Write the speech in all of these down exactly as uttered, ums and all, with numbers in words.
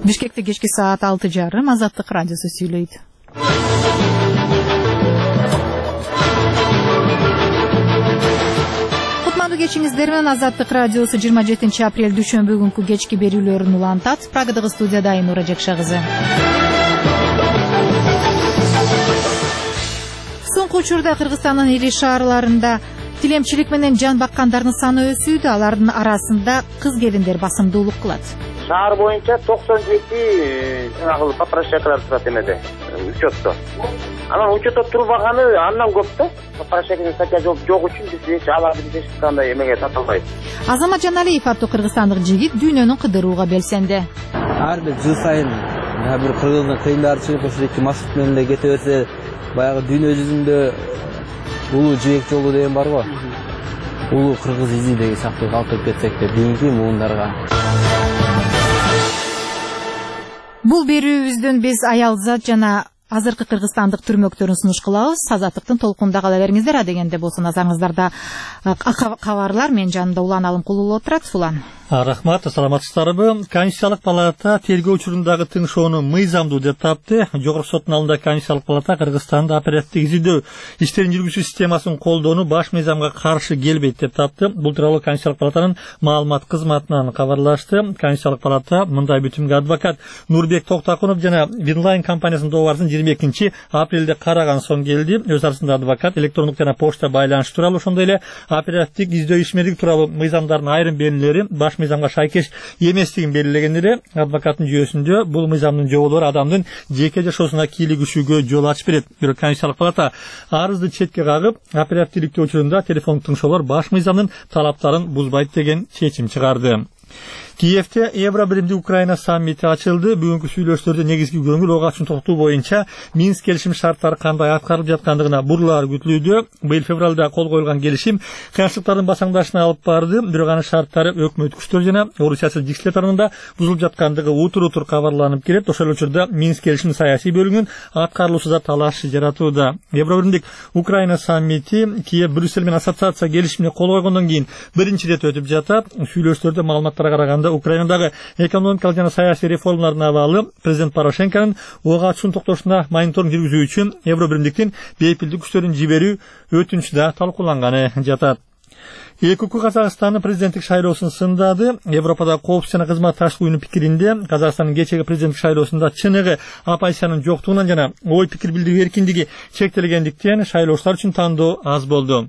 Бишкекте кечки саат алты жарым Азаттык радиосу сүйлөйт. Кутмандуу кечиңиздер менен Азаттык радиосу жыйырма жетинчи апрель дүйшөмбү күнкү кечки берүүлөрүн улантат. Программадагы студияда Айнура Жакшагызы. Соңку учурда Кыргызстандын ири шаарларында тилемчилик менен жан баккандардын саны өсүүдө, алардын арасында кыз келиндер басымдуулук кылат. Шаар боюнча токсон жети жанагы попрошайкалар турат эмеде, учетто. Анан учетто турбаганы андан көп да. Попрошайканын статья жок үчүн биз эч аларды биз эч кандай эмеге тата албайбыз. Азамат Жаналиев аттуу кыргызстандык жигит дүйнөнү кыдырууга белсенди. Ар бир жыл сайын бир кыргыздын кыйындары чыгып ошол эки маршрут менен эле кете берсе, баягы дүйнө жүзүндө улуу жибек жолу деген барбы? Улуу кыргыз изи деген сыяктуу калтырып кетсек деп кийинки муундарга. Бул берүүбүздөн биз аялзат жана азыркы кыргызстандык түрмөктөрүн сунуш кылабыз. Азаттыктын толкунда кала бериңиздер. Адегенде болсо назарыңыздарда кабарлар. Мен жанымда Улан Алымкулуу отурат. Улан. Рахмат, саламатсыздарбы? Конституциялык палата тергөө учурундагы тыңшоону мыйзамдуу деп тапты. Жогорку соттун алдында Конституциялык палата Кыргызстанда оперативдик изилдөө иштерин жүргүзүү системасын колдоону баш мыйзамга каршы келбейт деп тапты. Бул тууралуу Конституциялык палатанын маалымат кызматынан кабарлашты. Конституциялык палата мындай бүтүмгө адвокат Нурбек Токтакунов жана Винлайн компаниясынын дообарысын жыйырма экинчи апрелде караган соң келди. Өз арасында адвокат электрондук жана почта байланыш тууралуу, ошондой эле оперативдик издөө ишмердиги тууралуу мыйзамдардын айрым белгилери баш мыйзамга шайкеш эместигин белгилеген эле. Адвокаттын жүйөсүндө бул мыйзамдын жоболору адамдын жеке жашоосуна кийлигишүүгө жол ачып берет. Бирок Конституциялык палата арызды четке кагып, оперативдиктөө учурунда телефондук тыңшоолор баш мыйзамдын талаптарын бузбайт деген чечим чыгарды. Киевте Евро биримдик Украина саммити ачылды. Бүгүнкү сүйлөшүүлөрдө негизги көңүл ого ачуун токтоо боюнча Минск келишим шарттары кандай аткарылып жаткандыгына бурлар күтүлүүдө. Быйыл февралда кол коюлган келишим кыйынчылыктардын басаңдашына алып барды. Бирок анын шарттары өкмөт күчтөр жана орус саясий жигичлер тарабында бузулуп жаткандыгы утур-утур кабарланып келет. Ошол учурда Минск келишим саясий бөлүгүнүн аткарылуусуза талаш жаратууда. Евро биримдик Украина саммити Киев Брюссель менен ассоциация келишимине кол койгондон кийин биринчи ирет өтүп жатат. Сүйлөшүүлөрдө маалыматтарга караганда Украинадагы экономикалык жана саясий реформалардын абалы президент Порошенконун ого ачуун токтошуна мониторинг жүргүзүү үчүн Евро биримдиктин бейпилдик күчтөрүн жиберүү өтүнүчү да талкууланганы жатат. ЭКУ Казакстандын президенттик шайлоосун сындады. Европада коопсуз жана кызматташтык уюмунун пикиринде Казакстандын кечеги президенттик шайлоосунда чыныгы оппозициянын жоктугунан жана ой пикир билдирүү эркиндиги чектелгендиктен шайлоочулар үчүн тандоо аз болду.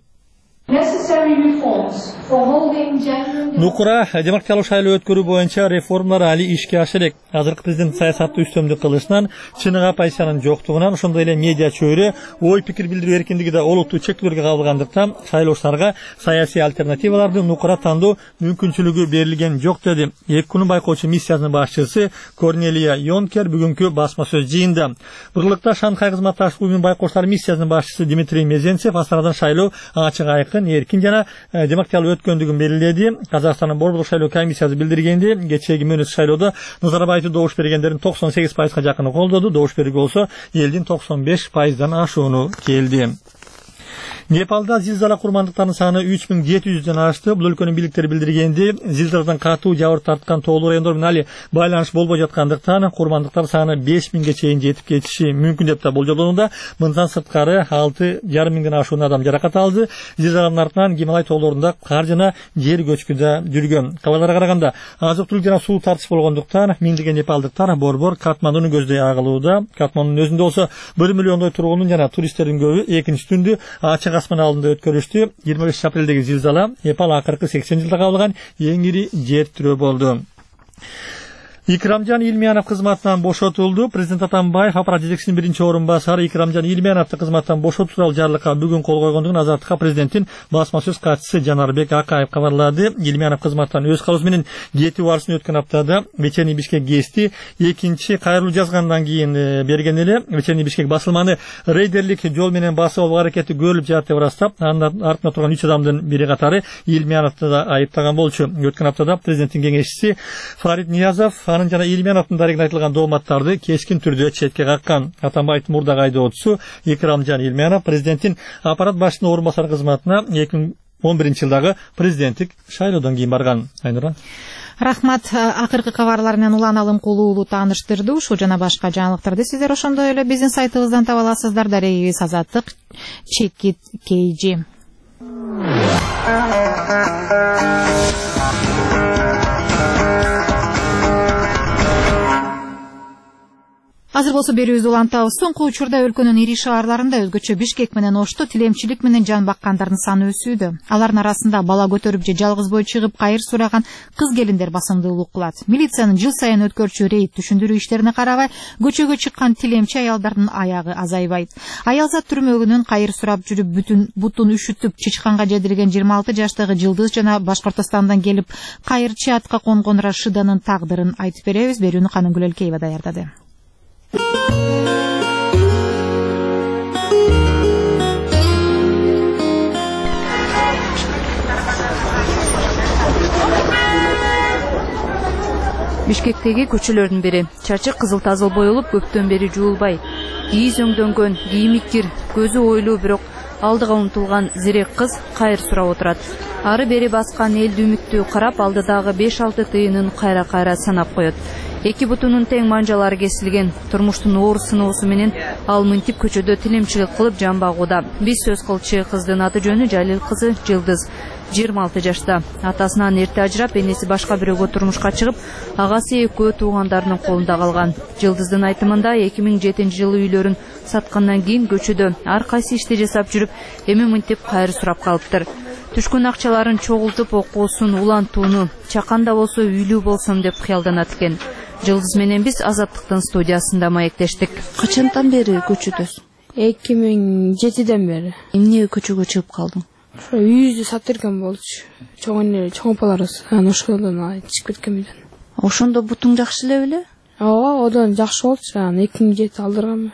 Нукура демократиялык шайлоо өткөрүү боюнча реформалар али ишке ашырык. Азыркы президент саясатты үстөмдүк кылышынан, чыныгы оппозициянын жоктугунан, ошондой эле медиа чөйрө, ой пикир билдирүү эркиндиги да олуттуу чектөөлөргө кабылгандыктан шайлоочуларга саясий альтернативаларды нукура тандоо мүмкүнчүлүгү берилген жок деди. Эки күнү байкоочу миссиясынын башчысы Корнелия Йонкер бүгүнкү басма сөз жыйында. Бурлукта Шанхай кызматташтык уюмунун байкоочулар миссиясынын башчысы Дмитрий Мезенцев Астанадан шайлоо ачык айкын, эркин жана демократиялык өткөндүгүн белгиледи. Казакстандын борбордук шайлоо комиссиясы билдиргенде, кечеги мөөнөт шайлоодо Назарбаевди добуш бергендердин токсон сегиз пайызга жакыны колдоду, добуш берүүгө болсо элдин токсон беш пайыздан ашууну келди. Непалда зилзала курмандыктарынын саны үч миң жети жүздөн ашты. Бул өлкөнүн бийликтери билдиргенде, зилзаладан катуу жабыр тарткан тоолуу райондор менен али байланыш болбой жаткандыктан курмандыктар саны беш миңге чейин жетип кетиши мүмкүн деп да болжолдонууда. Мындан сырткары алты жарым миңден ашуун адам жаракат алды. Зилзаланын артынан Гималай тоолорунда кар жана жер көчкү да жүргөн. Кабарларга караганда, азык-түлүк жана суу тартыш болгондуктан миңдеген непалдыктар борбор Катмандуну көздөй агылууда. Катмандунун өзүндө болсо бир миллиондой тургундун жана туристтердин көбү экинчи түндү ачык асман алдында өткөрүштү. жыйырма беш апрелдеги зилзала Непал акыркы сексен жылда кабылган эң ири жер тирөө болду. Икрамжан Илмиянов кызматтан бошотулду. Президент Атамбаев аппарат жетекчисинин биринчи орун басары Икрамжан Илмияновду кызматтан бошотуу тууралуу жарлыкка бүгүн кол койгондугун Азаттыкка президенттин басма сөз катчысы Жанарбек Акаев кабарлады. Илмиянов кызматтан өз калоосу менен кетип барысын өткөн аптада Вечерний Бишкек гезити экинчи кайрылуу жазгандан кийин берген эле. Вечерний Бишкек басылманы рейдерлик жол менен басып алуу аракети көрүлүп жатат деп ырастап, анын артында турган үч адамдын бири катары Илмияновду да айыптаган болчу. Өткөн аптада президенттин кеңешчиси Фарид Ниязов анын жана Илмияновдун дарегине айтылган дооматтарды кескин түрдө четке каккан. Атамбаевдин мурдагы айдоочусу Икрамжан Илмиянов президенттин аппарат башчысынын орун басары кызматына эки миң он биринчи жылдагы президенттик шайлоодон кийин барган. Айнура. Рахмат. Акыркы кабарлар менен Улан Алымкулуу уулу тааныштырды. Ушул жана башка жаңылыктарды сиздер ошондой эле биздин сайтыбыздан таба аласыздар. Дарегибиз Азаттык Чекит Кейжи. Азыр болсо берүүбүздү улантабыз. Соңку учурда өлкөнүн ири шаарларында, өзгөчө Бишкек менен Ошто тилемчилик менен жан баккандардын саны өсүүдө. Алардын арасында бала көтөрүп же жалгыз бой чыгып кайыр сураган кыз келиндер басымдуулук кылат. Милициянын жыл сайын өткөрчү рейд түшүндүрүү иштерине карабай, көчөгө чыккан тилемчи аялдардын аягы азайбайт. Аялзат түрмөгүнөн кайыр сурап жүрүп, бүтүн бутун үшүтүп чычканга жедирген жыйырма алты жаштагы Жылдыз жана Башкортостандан келип кайырчы атка конгон Рашиданын тагдырын айтып беребиз. Берүүнү Каныгүл Элкеева даярдады. Бишкектеги көчөлөрдүн бири. Чачы кызыл тазыл боюлуп, көптөн бери жуулбай. Кийиз өңдөнгөн, кийими кир, көзү ойлуу, бирок алдыга умтулган зирек кыз кайыр сурап отурат. Ары бери баскан элди үмүттүү карап, алдыдагы беш алты тыйынын кайра-кайра санап коет. Эки бутунун тең манжалары кесилген. Турмуштун оор сыноосу менен ал мынтип көчөдө тилемчилик кылып жан багууда. Биз сөз кылчу кыздын аты жөнү Жалил кызы Жылдыз. жыйырма алты жашта. Атасынан эрте ажырап, энеси башка бирөөгө турмушка чыгып, агасы экөө туугандарынын колунда калган. Жылдыздын айтымында эки миң жетинчи жылы үйлөрүн саткандан кийин көчөдө ар кайсы ишти жасап жүрүп, эми мынтип кайыр сурап калыптыр. Түшкөн акчаларын чогултуп, окуусун, улантууну, чаканда болсо үйлүү болсом деп кыялданат экен. Жылдыз менен биз Азаттыктын студиясында маектештик. Качантан бери көчөдөсүң? эки миң жетиден бери. Эмне көчөгө чыгып калдың? Ошо үйдү сатып берген болчу. Чоң эле чоң апаларыбыз анан ошондон чыгып кеткен биден. Ошондо бутуң жакшы эле беле? Ооба, одон жакшы болчу. Анан эки миң жети алдыргам.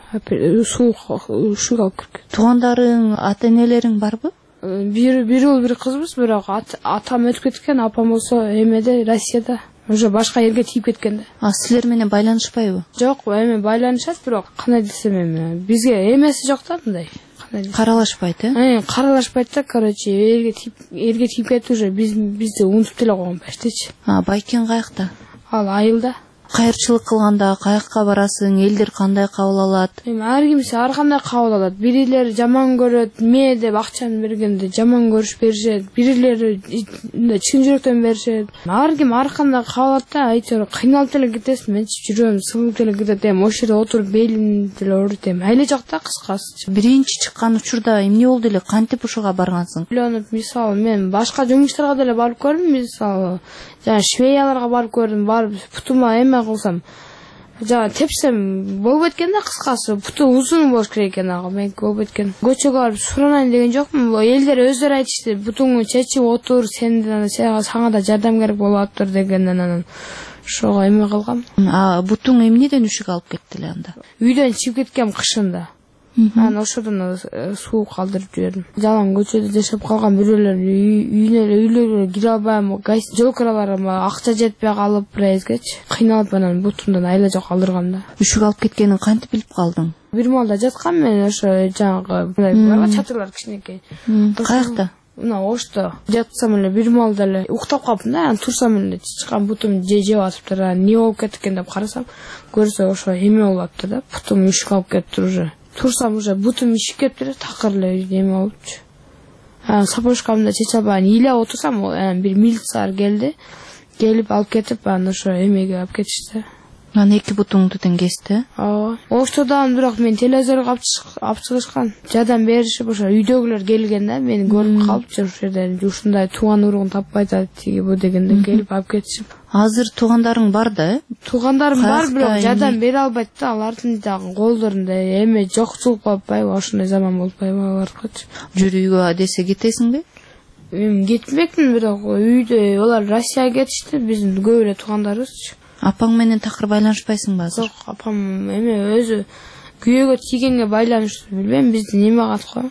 Суук ушуга алып кирген. Туугандарың, ата-энелериң барбы? Бир бир уул бир кызбыз, бирок атам өтүп кеткен, апам болсо эмеде Россияда. Уже башка жерге тийип кеткен да. А силер менен байланышпайбы? Жок, эми байланышат, бирок кандай десем эми бизге эмеси жок да мындай. Каралашпайт, э? Э, каралашпайт да, короче, элге тийип, элге тийип кетти уже, биз бизди унутуп деле койгон почтичи. А, байкен каякта? Ал айылда. Кайырчылык кылганда каякка барасың, элдер кандай кабыл алат? Эми ар кимси ар кандай кабыл алат. Бирилер жаман көрөт, ме деп акчаны бергенде жаман көрүш беришет, бирилер чын жүрөктөн беришет. Ар ким ар кандай кабыл алат да, айтор кыйналып деле кетесиң, менчи жүрөм, сыгылып деле кетет, эми ошол жерде отуруп белим деле ооруйт, эми айла жок да кыскасы. Биринчи чыккан учурда эмне болду эле, кантип ушуга баргансың? Үйлөнүп, мисалы, мен башка жумуштарга деле барып көрдүм, мисалы, жана швеяларга барып көрдүм, барып путума эме кылсам, жана тепсем болбойт экен да, кыскасы, путу узун болуш керек экен, ага мен болбойт экен. Көчөгө барып суранайын деген жокмун, элдер өздөрү айтышты, бутуңду чечип отур, сен сага да жардам керек болуп атыптыр дегенден анан ошого эме кылгам. А бутуң эмнеден үшүк алып кетти эле анда? Үйдөн чыгып кеткем кышында. Анан ошодон суук калтырып жибердим. Жалаң көчөдө жашап калган бирөөлөр үйүнө эле үйлөргө кире албайм, жол кираларым акча жетпей калып бирезгечи кыйналып анан бутумдан айла жок алдыргам да. Үшүк алып кеткенин кантип билип калдың? Бир маалда жаткам мен, ошо жанагы мындай чатырлар кичинекей. Каякта? Мына Ошто жатсам эле бир маалда эле уктап калыптым да, анан турсам эле чычкан бутум жеп атыптыр. Эмне болуп кеткен деп карасам, көрсө ошо эме болуп атыптыр да, бутум үшүк алып кетиптир уже. Турсам уже бутум ишип кетиптир, такыр эле эме болупчу. Анан сапожкамды чече албай ыйлап отурсам, анан бир милициялар келди. Келип алып кетип, анан ошо эмеге алып кетишти. Анан эки бутуңду тең кести? Ооба. Оштодан бирок мен телевизорго алып чыгышкан. Жардам беришип, ошо үйдөгүлөр келген да, мени көрүп калып, ошол жерде ушундай тууган уругун таппайт тиги бу дегенде келип алып кетишип. Азыр туугандарың бар да, э? Туугандарым бар, бирок жардам бере албайт да, алардын дагы колдорунда эме жокчулук болуппайбы, ошондой заман болуппайбы аларгачы. Жүр үйгө десе кетесиңби? Эми кетмекмин, бирок үйдө алар Россияга кетишти, биздин көп эле туугандарыбызчы. Апаң менен такыр байланышпайсыңбы азыр? Жок, апам эме өзү күйөөгө тийгенге байланыштуу, билбейм, биздин эме кат го.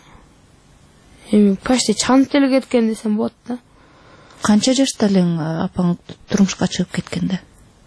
Эми почти чанып деле кеткен десем болот да. Канча жашта элең апаң турмушка чыгып кеткенде?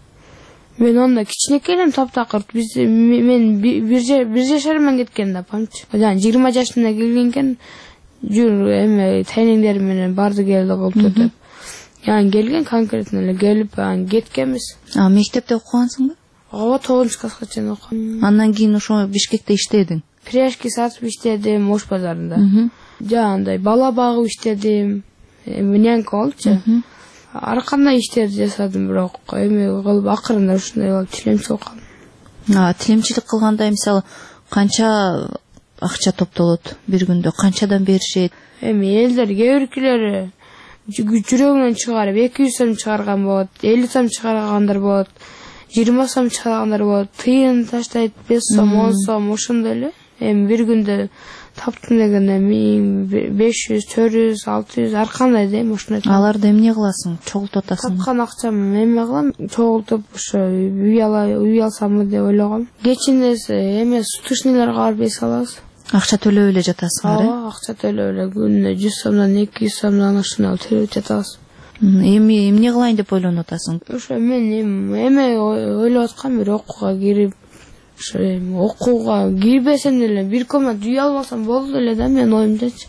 Мен онда кичинекей элем, таптакыр. Биз мен бир жашарман кеткен да апамчы. Жана жыйырма жашымда келген экен. жүр эме тайнеңдер менен барды келди кылып деп. Yani gelgen konkretно эле келип анан кеткенбиз. А мектепте окугансыңбы? Ооба, тогузунчу класска чейин окудум. Андан кийин ошо Бишкекте иштедиң. Пряжки сатып иштедим Ош базарында. Жаандай бала багып иштедим. Нянька болчу. Ар кандай иштерди жасадым, бирок эми кылып акырында ушундай болуп тилемчилик кылдым. А тилемчилик кылганда мисалы канча акча топтолот бир күндө, канчадан беришет? Эми элдер кээ биркилери жүрөгүнөн чыгарып эки жүз сом чыгарган болот, элүү сом чыгаргандар болот, жыйырма сом чыгаргандар болот, тыйын таштайт беш сом, он сом ошондой эле. Эми бир күндө таптым дегенде миң беш жүз, төрт жүз, алты жүз ар кандай дейм ошондой. Аларды эмне кыласың? Чогултуп атасың? Тапкан акчамды эме кылам, чогултуп ошо үй ала, үй алсамбы деп ойлогом. Кечинде эме сутушнилерге барып эс алабыз. Акча төлөп эле жатасыңар, э? Ооба, акча төлөп эле күнүнө жүз сомдон, эки жүз сомдон ошондой төлөп жатабыз. Эми эмне кылайын деп ойлонуп атасың? Ошо мен эме ойлоп аткам, бир окууга кирип, ошо окууга кирбесем деле бир комнат үй алып алсам болду эле да, мен оюмдачы.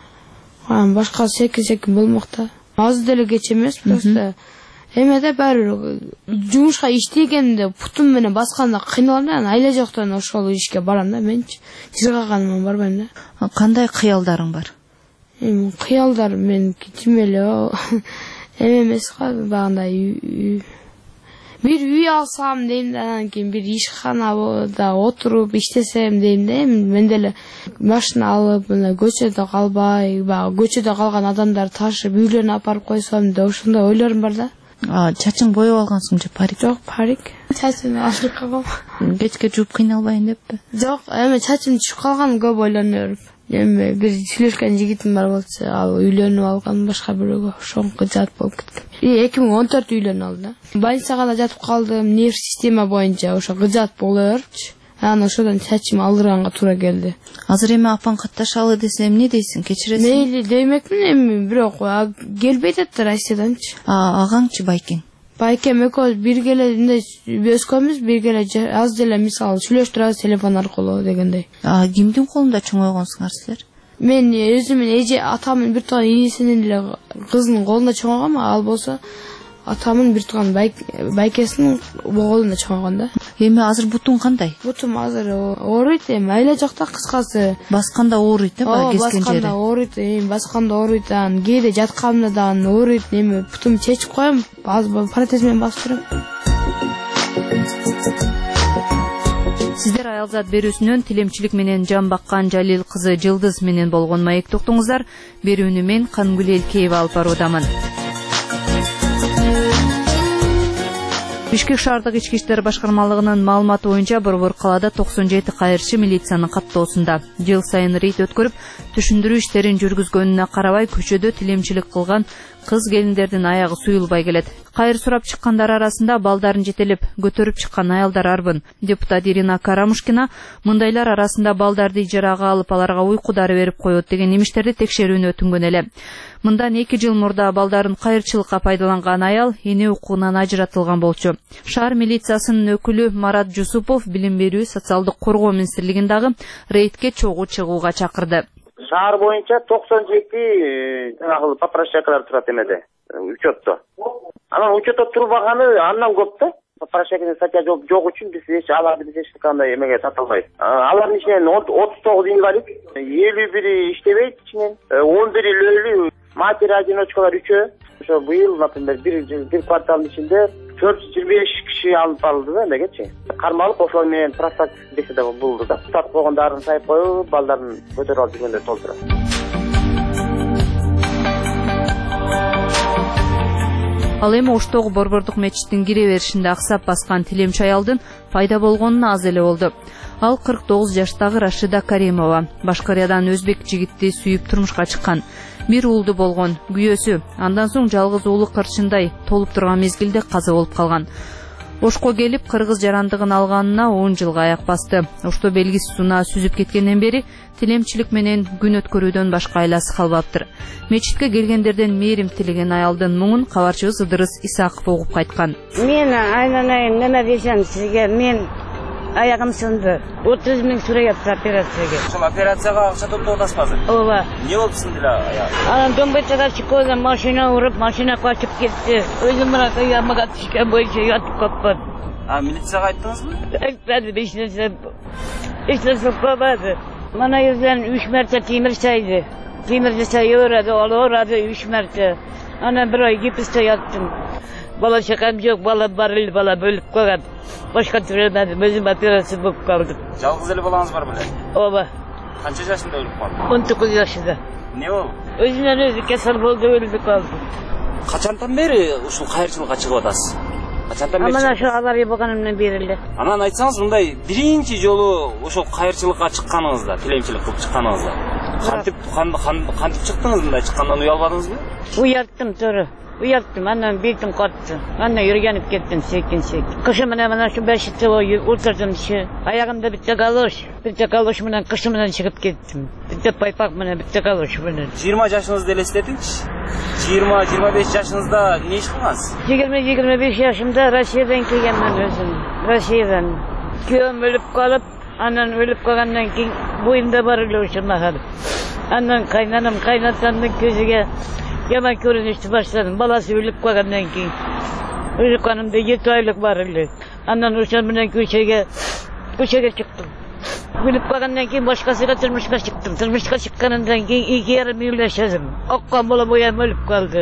Анан башка секин-секин болмок да. Аз деле кеч эмес, просто эмеде баары жумушка иштегенде путум менен басканда кыйналам да, айла жоктон ошол ишке барам да, менчи жыргаганыма барбайм да. Кандай кыялдарың бар? Эми кыялдар мен кичим эле эме эмес го, багындай бир үй алсам дейм да, анан кийин бир ишканада отуруп иштесем дейм да. Мен деле машина алып, мына көчөдө калбай, баягы көчөдө калган адамдар ташып үйлөрүнө апарып койсом деп ошондой ойлорум бар да. А чачың боеп алгансың же парик? Жок, парик. Чачымды алып калгам. Кечке жууп кыйналбайын деппи? Жок, эми чачым түшүп калган көп ойлонуп. Эми бир сүйлөшкөн жигитим бар болчу, ал үйлөнүп алган башка бирөөгө, ошонко жат болуп кеткен. эки миң он төрт үйлөнүп алды да. Больницага да жатып калдым, нерв система боюнча ошо кыжат боло берчү. Анан ошодон чачым алдырганга туура келди. Азыр эми апаң катташалы десе эмне дейсиң? Кечиресиң? Мейли демекмин, эми бирок келбейт да Россияданчы. А агаңчы Байкең? Байкем экөөбүз бирге эле өскөнбүз, бирге эле аз деле мисалы сүйлөштүрөбүз телефон аркылуу дегендей. А кимдин колунда чоңойгонсуңар силер? Мен өзүмүн эже атамын бир тууган ийисинин эле кызынын колунда чоңойгом, ал болсо атамын бир тууган байкесинин колунда чоңойгон да. Эми азыр бутуң кандай? Бутум азыр ооруйт, эми айла жокта кыскасы. Басканда ооруйт, э, баягы кескен жери? Басканда ооруйт, эми басканда ооруйт, анан кээде жатканда да ооруйт, эми бутумду чечип коем, азыр протез менен басып турам. Сиздер Аялзат берүүсүнөн тилемчилик менен жан баккан Жалил кызы Жылдыз менен болгон маекти уктуңуздар. Берүүнү мен Кангүл Элкеева алып баруудамын. Бишкек шаардык ички иштер башкармалыгынын маалыматы боюнча Борбор калаада токсон жети кайырчы милициянын каттоосунда. Жыл сайын рейд өткөрүп, түшүндүрүү иштерин жүргүзгөнүнө карабай көчөдө тилемчилик кылган кыз келиндердин аягы суюлбай келет. Кайыр сурап чыккандар арасында балдарын жетелеп көтөрүп чыккан аялдар арбын. Депутат Ирина Карамушкина мындайлар арасында балдарды ижарага алып, аларга уйку дары берип коет деген немиштерди текшерүүнү өтүнгөн эле. Мындан эки жыл мурда балдарын кайырчылыкка пайдаланган аял эне укугунан ажыратылган болчу. Шаар милициясынын өкүлү Марат Жусупов билим берүү, социалдык коргоо министрлигин дагы рейдке чогуу чыгууга чакырды. Шаар боюнча токсон жети жанагы попрошайкалар турат эмеде, учетто. Анан учетто турбаганы андан көп да. Попрошайканын статья жок үчүн биз эч аларды биз эч кандай эмеге тата албайбыз. Алардын ичинен отуз тогуз инвалид, элүү бири иштебейт ичинен, он бири өлүү, матери одиночкалар үчөө. Ошо быйыл, например, бир жыл, бир кварталдын ичинде төрт жүз жыйырма беш киши алып барылды да эмегечи. Кармалып ошол менен профилактика беседа болду да. Сатып койгондарын сайып коюп, балдарын көтөрүп алып жүргөндөр толтурат. Ал эми Оштогу борбордук мечиттин кире беришинде аксап баскан тилемчи аялдын пайда болгонуна аз эле болду. Ал кырк тогуз жаштагы Рашида Каримова. Башкариядан өзбек жигитти сүйүп турмушка чыккан. Бир уулду болгон, күйөөсү андан соң жалгыз уулу кырчындай толуп турган мезгилде каза болуп калган. Ошко келип кыргыз жарандыгын алганына он жылга аяк басты. Ошто белгисиз унаа сүзүп кеткенден бери тилемчилик менен күн өткөрүүдөн башка айласы калбаптыр. Мечитке келгендерден мээрим тилеген аялдын муңун кабарчыбыз Ыдырыс Исаков угуп кайткан. Мен айланайын неме берсем сизге, мен Ayağım sındı. otuz ming so'rayapti operatsiyaga. Ошол операцияга акча топтоп атасыз азыр. Ооба. Эмне болуп сындыра аяк? Анан дөңбөчөгө чыкканда машина уруп, машина качып кетти. Өзүм мына ямага түшкөн боюнча ятып калдым. А милицияга айттыңызбы? Айтпады, эч нерсе. Эч нерсе кылбады. Мана yüzden üç mertte temir saydı. Temir sayı öğredi, öğredi üç mertte. Ana bir ay gipiste yattım. Bala şakam yok, bala baril, bala bölüp koygan. Başka türemedim, özüm operasyon bulup kaldım. Жалгыз эле балаңыз бар беле? Ооба. Канча жашында өлүп калды? он dokuz yaşında. Эмне болуп? Özünden özü kesel болду, өлүп kaldı. Качандан бери ушул кайрчылыкка чыгып атасыз? Качандан бери? Амана şu авария болгонумдан бери эле. Анан айтсаңыз, мындай биринчи жолу ошол кайрчылыкка чыкканыңызда, тилемчилик кылып чыкканыңызда кантип кантип чыктыңыз, мындай чыккандан уялбадыңызбы? Уяттым туура. Uyattım, annem bildim kalktı. Anne yürüyenip gittim, sekin sekin. Kışımına bana şu beşikte oturdum şu. Ayağımda bir tek alış. Bir tek alışımdan kışımdan çıkıp gittim. Bir tek paypakmına bir tek alışımdan. жыйырма жашыңызды элестетиңичи. жыйырма жыйырма беш жашыңызda эмне иш кылгансыз? yigirma yigirma besh yaşımda Rusya'dan kelganman özüm. Rusya'dan. Köyüm ölüp kalıp, anan ölüp kalgandan keyin boyumda barılı uçurmadım. Anan kaynanam kaynatamın gözüge yaman görünüştü başladım. Balası ölüp kalgandan keyin. Ölüp kanımda yedi aylık barılı. Anan uçurmadan köşeye, köşeye çıktım. Ölüp kalgandan keyin başkasıyla tırmışka çıktım. Tırmışka çıkkanından keyin iki yarım yıl yaşadım. Akkan bola boyam ölüp kaldı.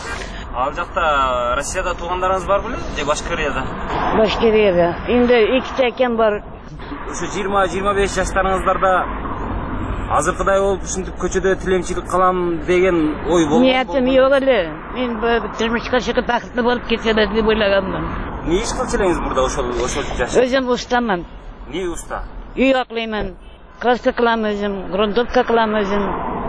Ал жакта Россияда туугандарыңыз бар беле? Же Башкирияда? Башкирияда. Эми ikkita akam бар. Ошо жыйырма жыйырма беш жаштарыңыздарда азыркыдай болуп ушинтип көчөдө тилемчилик кылам деген ой болбойбу? Ниятым жок эле. Мен тырмышка чыгып бакыттуу болуп кетсем деп ойлаганмын. Эмне иш кылчу элеңиз мурда ошол ошол жашта? Өзүм устамын. Эмне уста? Үй аклаймын. Краска кылам өзүм, грунтовка кылам өзүм.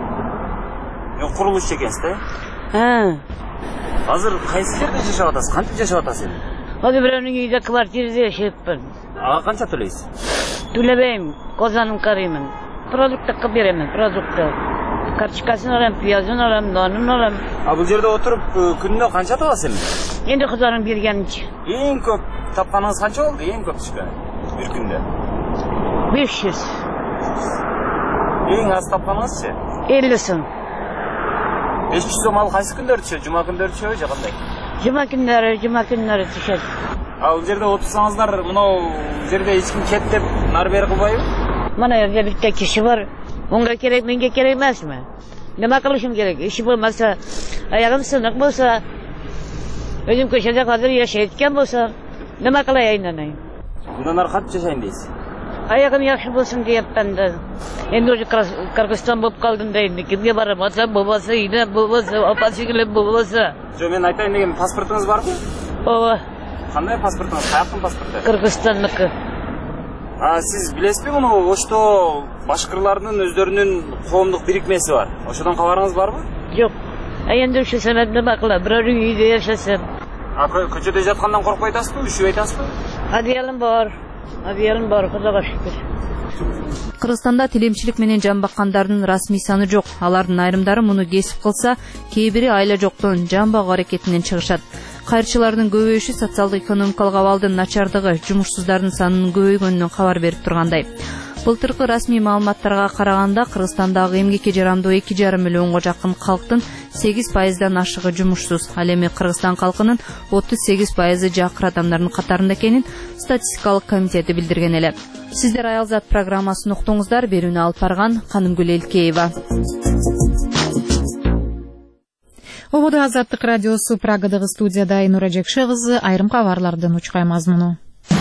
Мен курулушчу экенсиз да? Ha. Азыр кайсы жерде жашап атасыз? Кантип жашап атасыз эми? Hadi birovning uyida kvartirada yashayapman. Ага канча төлөйсүз? Төлебейм, kozanim qarayman. Produktga qilib beraman, produktga. Kartoshkasini olaman, piyozini olaman, nonini olaman. А бул жерде отуруп күнүнө канча табасыз эми? Endi Xudoning berganicha. Эң көп тапканыңыз канча болду? Эң көп түшкөн бир күндө? besh yuz. Эң аз тапканыңызчы? ellik so'm. besh yuz сом ал кайсы күндөрү түшөт? Жума күндөрү түшөбү же кандай? Juma kunlari, juma kunlari tushadi. А бул жерде отурсаңыздар, мынау жерде эч ким кет деп нар бери кылбайбы? Mana yerda bitta kishi bor. Unga kerak, menga kerak emasmi? Nima qilishim kerak? Ishi bo'lmasa, oyog'im siniq bo'lsa, o'zim ko'chada hozir yashayotgan bo'lsam, nima qilay aylanay? Bundan ары кантип жашайын дейсиз? Oyog'im yaxshi bo'lsin deyapman-da. Endi o'sha Qirg'iziston bo'lib qoldim-da, endi kimga boraman? Otam bo'lmasa, inam bo'lmasa, opa-singlim bo'lmasa. Жо, мен айтайын деген паспортуңуз барбы? Ооба. Кандай паспортуңуз? Каяктын паспорту? Кыргызстандыкы. А сиз билесизби муну Ошто башкырлардын өздөрүнүн коомдук бирикмеси бар? Ошодон кабарыңыз барбы? Жок. А эndi o'sha sabab nima qilам? Birovning uyida yashasam. А көчөдө жаткандан коркпой атасызбы? Üşüp атасызбы? Одеялым бар. Одеялым бар, Кудайга шүкүр. Кыргызстанда тилемчилик менен жан баккандардын расмий саны жок. Алардын айрымдары муну кесип кылса, кээ бири айла жоктон жан багуу аракетинен чыгышат. Кайрчылардын көбөйүшү социалдык экономикалык абалдын начардыгы, жумушсуздардын санынын көбөйгөнүнөн кабар берип тургандай. Былтыркы расмий маалыматтарга караганда Кыргызстандагы эмгекке жарамдуу эки жарым миллионго жакын калктын сегиз пайыздан ашыгы жумушсуз. Ал эми Кыргызстан калкынын отуз сегиз пайызы жакыр адамдардын катарында экенин статистикалык комитети билдирген эле. Сиздер Аялзат программасын уктуңуздар, берүүнү алып барган Канымгүл Элкеева. Ободу Азаттык радиосу Прагадагы студияда Айнура Жекше кызы айрым кабарлардын учкай мазмуну.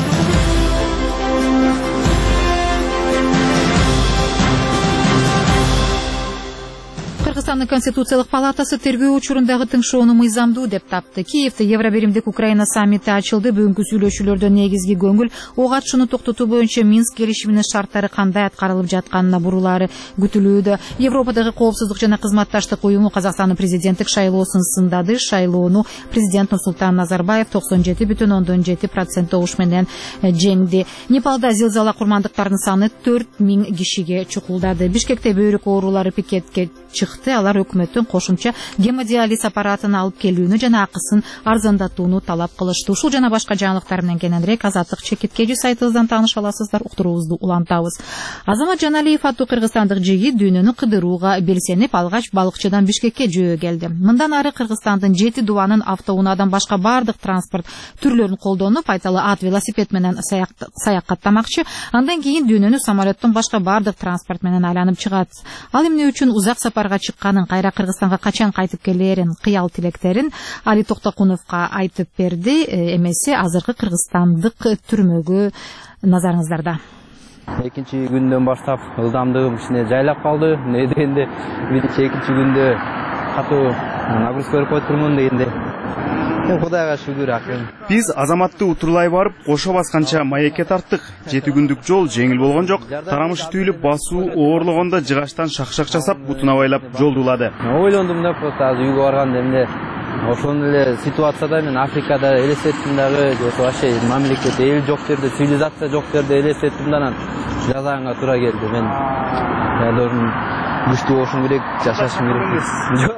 Кыргызстандын Конституциялык палатасы тергөө учурундагы тыңшоону мыйзамдуу деп тапты. Киевде Евробиримдик Украина саммити ачылды. Бүгүнкү сүйлөшүүлөрдөн негизги көңүл ок атышууну токтотуу боюнча Минск келишиминин шарттары кандай аткарылып жатканына бурулаары күтүлүүдө. Европадагы коопсуздук жана кызматташтык уюму Казакстандын президенттик шайлоосун сындады. Шайлоону президент Нурсултан Назарбаев токсон жети бүтүн ондон жети процент добуш менен жеңди. Непалда зилзала курмандыктарынын саны төрт миң кишиге чукулдады. Бишкекте бөйрөк оорулары пикетке чыкты. Алар алар өкмөттүн кошумча гемодиализ аппаратын алып келүүнү жана акысын арзандатууну талап кылышты. Ушул жана башка жаңылыктар менен кененирээк Азаттык чекиткеji сайтыбыздан тааныша аласыздар. Уктуруубузду улантабыз. Азамат Жаналиев аттуу кыргызстандык жигит дүйнөнү кыдырууга белсенип, алгач балыкчыдан Бишкекке жөө келди. Мындан ары Кыргызстандын жети дубанын автоунаадан башка бардык транспорт түрлөрүн колдонуп, айталы ат, велосипед менен саякаттамакчы. Андан кийин дүйнөнү самолеттон башка бардык транспорт менен айланып чыгат. Ал эмне үчүн узак сапарга чыкканын, кайра Кыргызстанга качан кайтып келерин, кыял тилектерин Али Токтокуновго айтып берди. Эмеси азыркы кыргызстандык түрмөгү назарыңыздарда. Экинчи күндөн баштап ылдамдыгым кичине жайлап калды. Эмне дегенде биринчи экинчи күндө катуу нагрузка көрүп койтурмун дегенде. Кудайга шүгүр акын. Биз Азаматты утурлай барып, кошо басканча маекке тарттык. Жети күндүк жол жеңил болгон жок. Тарамыш түйүлүп, басуу оорлогондо жыгачтан шак-шак жасап, бутуна байлап жолдулады. Ойлондум да, просто азыр үйгө барганда эмне ошол эле ситуацияда мен Африкада элестеттим дагы, вообще мамлекет эл жок жерде, цивилизация жок жерде элестеттим да, анан жазаганга туура келди. Мен я должен күчтүү болушум керек, жашашым керек. Жок.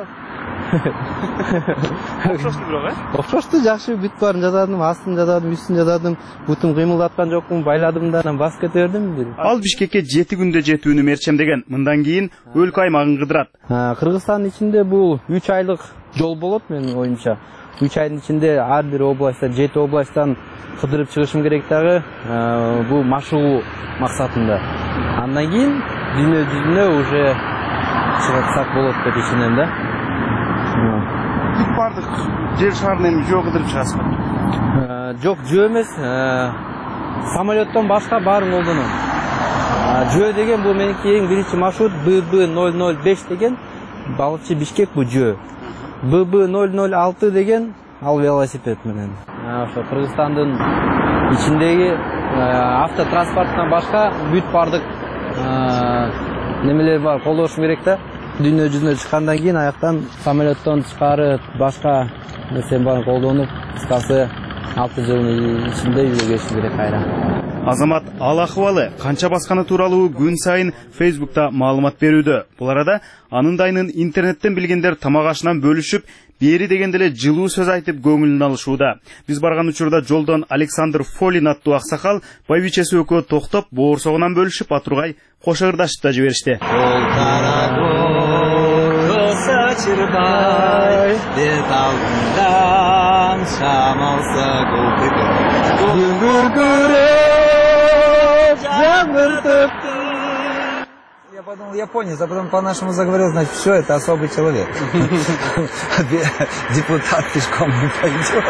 Окшошту бирок, э? Окшошту, жакшы бүт баарын жазадым, астын жазадым, үстүн жазадым, бутум кыймылдаткан жокмун, байладым да, анан басып кете бердим. Ал Бишкекке жети күндө жетүүнү мерчемдеген. Мындан кийин өлкө аймагын кыдырат. Кыргызстандын ичинде бул үч айлык жол болот менин оюмча. үч айдын ичинде ар бир областтан, жети областтан кыдырып чыгышым керек дагы. Бул машыгуу максатында. Андан кийин дүйнө жүзүнө уже чыгсак болот деп ишенем да. Бүт бардык жер шарын эми жөө кыдырып чыгасызбы? Жок, жөө эмес. Самолеттон башка баарын колдоном. Жөө деген бул меники эң биринчи маршрут Б Б ноль ноль беш деген балыкчы Бишкек бул жөө. Б Б ноль ноль алты деген ал велосипед менен. Ошо Кыргызстандын ичиндеги автотранспорттан башка бүт бардык немелер бар, колдошум керек да. Дүйнө жүзүнө чыккандан кийин аяктан самолеттон чыгарып, башка нерсени баарын колдонуп, кыскасы алты жылдын ичинде үйгө келишим керек кайра. Азамат ал акыбалы канча басканы тууралуу күн сайын Facebook'та маалымат берүүдө. Бул арада анын дайынын интернеттен билгендер тамак ашынан бөлүшүп, бери дегенде эле жылуу сөз айтып көңүлүн алышууда. Биз барган учурда жолдон Александр Фолин аттуу аксакал байбичеси экөө токтоп, боорсогунан бөлүшүп, атургай кошо ырдашып да жиберишти. Çırpay, bir dalından şamalsa koltukun. Gümbür gürüp, jamırtıp. Я подумал, японец, а потом по-нашему заговорил, значит, все, это особый человек. Депутат пешком не пойдет.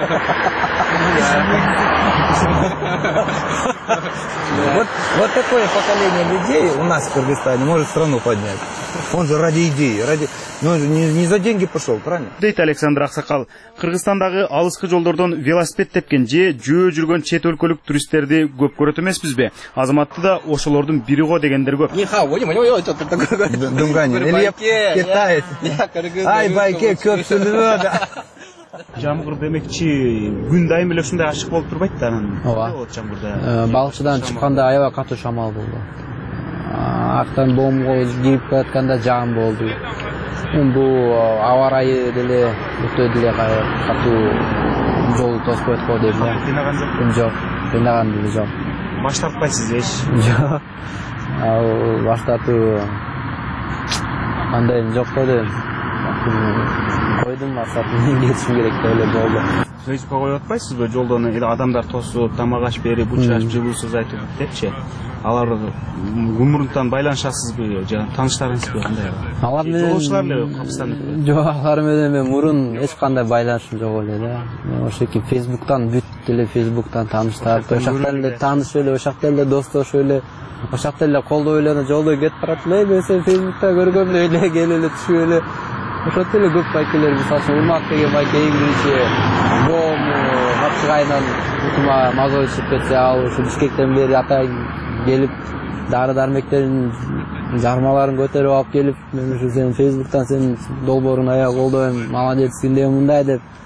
Вот, вот такое поколение людей у нас в Кыргызстане может страну поднять. Он же ради идеи, ради... Ну, не, не за деньги пошел, правильно? Дейт Александр Аксакал. Кыргызстандагы алыскы жолдордон велосипед тепкен же жөө жүргөн чет өлкөлүк туристтерди көп көрөт эмеспизби? Азаматты да ошолордун бири го дегендер көп. Думганин, или китаец. Ай, байке көпчүлүгү. Жамгыр демекчи күн дайым эле ушундай ачык болуп турбайт да анан. Ооба. Балыкчыдан чыкканда аябай катуу шамал болду. Актан боомго кирип жатканда жаам болду. Бул аба ырайы деле өтө деле катуу жолду тосуп коет го дейм да. Кыйнаган жокпу? Жок, кыйнаган деле жок. Баш тартпайсыз эч? Жок. Ал баш тартуу андай жок го дейм. Койдум максатымды кетишим керек деп эле болду. Фейсбукка коюп атпайсызбы? Жолдон эле адамдар тосуп, тамак аш берип, учурашып, жылуу сөз айтып депчи. Алар умурунтан байланышасызбы? Жана тааныштарыңызбы кандай? Алар менен жолуучулар эле капстанып. Жок, алар менен мен мурун эч кандай байланышым жок эле да. Ошоки Facebook'тан бүт эле Facebook'тан тааныштар, ошактан эле таанышып эле, ошактан эле достошуп эле, ошактан эле колдоп эле жолдо кетип барат эле, мен сени Facebook'та көргөм эле, кел эле түшүп эле. Ошол эле көп байкелер, мисалы үчүн Урмат деген байке эң биринчи боом капчыгайынан утума маза ичип кетсе, ал ушу Бишкектен бери ата келип дары дармектерин жармаларын көтөрүп алып келип, мен ушу сен Facebook'тан сенин долбооруңду аябай колдойм, молодецсиң деп мындай деп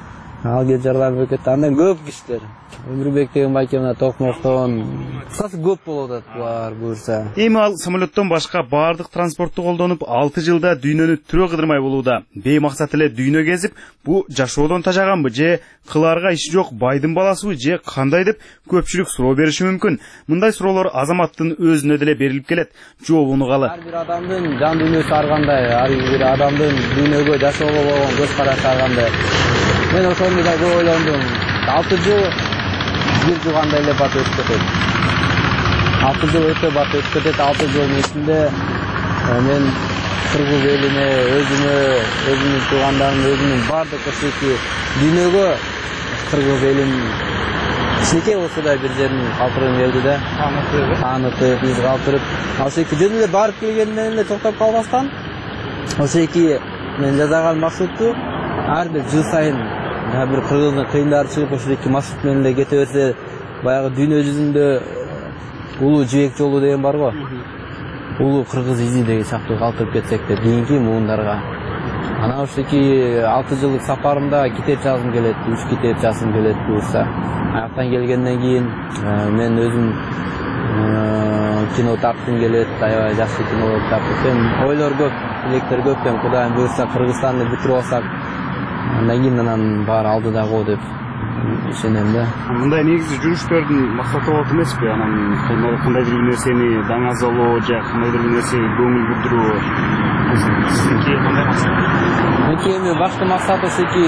ал кел жардам берет. Андан көп кишилер. Өмүрбек деген байке мына Токмоктон кысасы көп болуп атат булар буюрса. Эми ал самолеттон башка баардык транспортту колдонуп алты жылда дүйнөнү түрө кыдырмай болууда. Беймаксат эле дүйнө кезип, бу жашоодон тажаганбы же кылаарга иши жок байдын баласыбы же кандай деп көпчүлүк суроо бериши мүмкүн. Мындай суроолор азаматтын өзүнө деле берилип келет. Жообун угалы. Ар бир адамдын жан дүйнөсү ар кандай, ар бир адамдын дүйнөгө жашоого болгон көз карашы ар кандай. Мен ошону да көп ойлондум. алты жыл бир жугандай эле бат өтүп кетет. алты жыл өтө бат өтүп кетет. алты жылдын ичинде мен кыргыз элине, өзүмө, өзүмдүн туугандарым, өзүмдүн бардык ошоки дүйнөгө кыргыз элин кичинекей болсо да бир жерин калтыргым келди да. Таанытып, из калтырып, ошоки жөн эле барып келгенден эле токтоп калбастан, ошоки мен жасаган маршрутту ар бир жыл сайын бир кыргыздын кыйындары чыгып ошоки маршрут менен эле кете берсе, баягы дүйнө жүзүндө улуу жибек жолу деген бар го. Улуу кыргыз изи деген сыяктуу калтырып кетсек деп кийинки муундарга. Анан ошоки алты жылдык сапарымда китеп жазгым келет, үч китеп жазгым келет буюрса. Аяктан келгенден кийин мен өзүм кино тарткым келет, аябай жакшы кинолорду тартып. Ойлор көп, тилектер көп, эми Кудайым буюрса Кыргызстанды бүтүрүп алсак, андан кийин анан баары алдыда го деп ишенем да. Мындай негизи жүрүштөрдүн максаты болот эмеспи? Анан кандайдыр бир нерсени даңазалоо же кандайдыр бир нерсеге көңүл бурдуруу. Сиздинки кандай максат? Меники эми башкы максат ошоки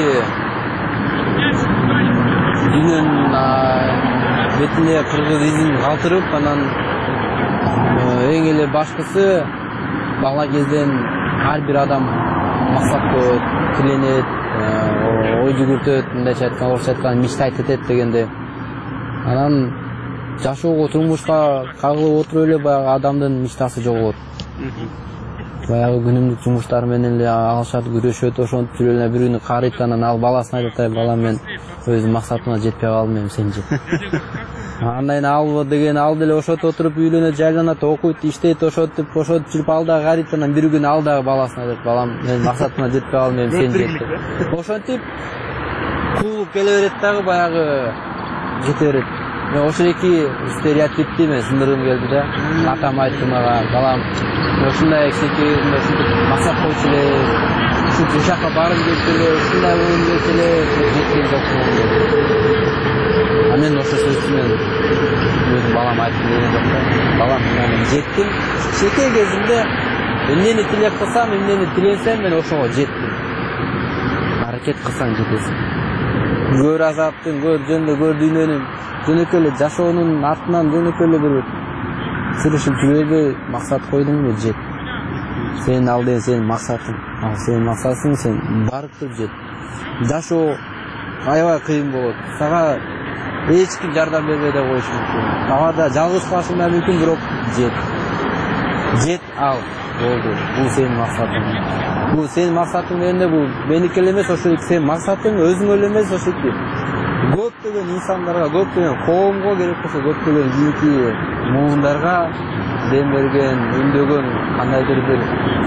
дүйнөнүн бетине кыргыз изин калтырып, анан эң эле башкысы бала кезден ар бир адам максат коет, тиленет, ой жүгүртөт, мындайча айтканда, орусча айтканда мечтать этет дегенде. Анан жашоого, турмушка кагылып отуруп эле баягы адамдын мечтасы жогот. Баягы күнүмдүк жумуштар менен эле алышат, күрөшөт, ошентип жүрүп эле бир күнү карыйт, анан ал баласына айтат: "Балам, мен өзүм максатыма жетпей калдым, эми сен жет." Андан ал деген ал деле ошентип отуруп үйлөнөт, жайланат, окуйт, иштейт, ошентип ошентип жүрүп ал дагы карыйт, анан бир күнү ал дагы баласына айтат: "Балам, мен максатыма жетпей калдым, эми сен жет." Ошентип куулуп келе берет дагы, баягы жете берет. Мен ошоки стереотипти мен сындыргым келди да. Атам айтты мага: "Балам, ушундай кичинекей ушинтип максат койчу эле, ушинтип ушакка барып келип эле, ушундай болуп келип эле жеткен жокмун деп." А мен ошо сөздү мен өзүм балам айттым деген жок да. Балам, мен жеттим. Кичинекей кезимде эмнени тилеп кылсам, эмнени тиленсем, мен ошого жеттим. Аракет кылсаң жетесиң. Көр азаптын, көр жөнүндө, көр дүйнөнүн, жөнөкөй эле жашоонун артынан жөнөкөй эле бир сүрүшүп жүрөбөй, максат койдуңбу, жет. Сен ал деген сенин максатың. Ал сенин максатың, сен барып туруп жет. Жашоо аябай кыйын болот. Сага эч ким жардам бербей да коюшу мүмкүн. Табарда жалгыз калышың да мүмкүн, бирок жет. Жет ал. Болду. Бул сенин максатың. Бул сенин максатың дегенде бул меники эле эмес, ошо сенин максатың өзүңө эле эмес, ошоки көптөгөн инсандарга, көптөгөн коомго, керек болсо көптөгөн кийинки муундарга дем берген, үндөгөн кандайдыр бир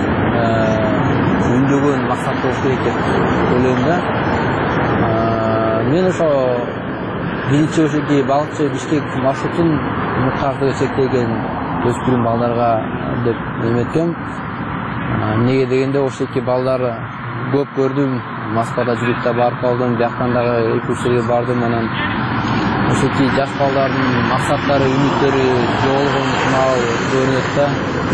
үндөгөн максат болуш керек деп ойлойм да. Мен ошо биринчи ошоки балыкчы Бишкек маршрутун муктардыгы чектелген өспүрүм балдарга деп эметкем. Эмнеге дегенде ошоки балдар көп көрдүм, Москвада жүрүп да барып калдым, бияктан дагы эки үч жерге бардым. Анан ошоки жаш балдардын максаттары, үмүттөрү жоголгон сымал көрүнөт да.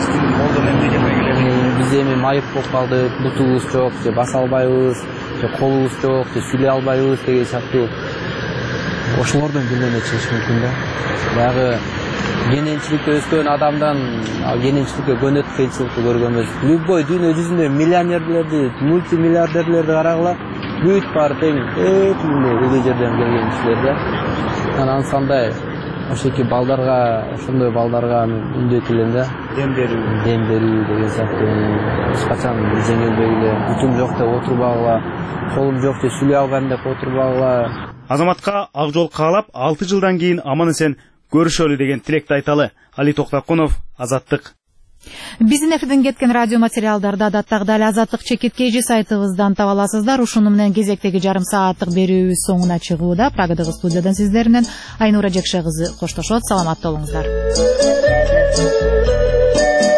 Биз эми майып болуп калдык, бутубуз жок, же баса албайбыз, же колубуз жок, же сүйлөй албайбыз деген сыяктуу ошолордон билене чыгыш мүмкүн да. Баягы кененчиликте өскөн адамдан ал кененчиликке көнөт, кыйынчылыкты көргөнбүз. Любой дүйнө жүзүндө миллионерлерди, мультимиллиардерлерди карагыла, бүт баары тең ылдый жерден келген кишилер да. Анан ансандай ошоки балдарга, ошондой балдарга үндөйт элем да. Дем берүү, дем берүү деген сыяктуу эч качан жеңилбей эле, бүтүм жок деп отурбагыла, колум жок деп сүйлөй албайм деп отурбагыла. Азаматка ак жол каалап, алты жылдан кийин аман эсен көрүшөлү деген тилекти айталы. Али Токтокунов, Азаттык. Биздин эфирден кеткен радио материалдарды адаттагыдай эле Азаттык чекит kg сайтыбыздан таба аласыздар. Ушуну менен кезектеги жарым сааттык берүүбүз соңуна чыгууда. Прагадагы студиядан сиздер менен Айнура Жекше кызы коштошот. Саламатта болуңуздар.